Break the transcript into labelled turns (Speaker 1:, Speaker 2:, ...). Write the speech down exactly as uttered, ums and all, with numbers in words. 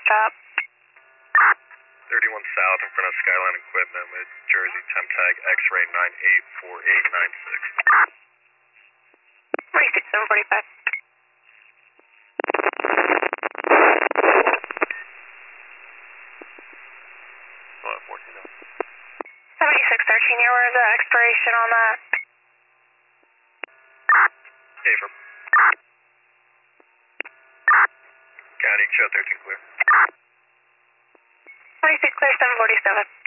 Speaker 1: stop.
Speaker 2: thirty-one South in front of Skyline Equipment with Jersey temp tag X-ray nine eight four eight nine six.
Speaker 1: forty-six, seven forty-five. seventy-six thirteen, where was the expiration on that?
Speaker 2: Hafer. County, show thirteen clear.
Speaker 1: forty-six clear, seven forty-seven.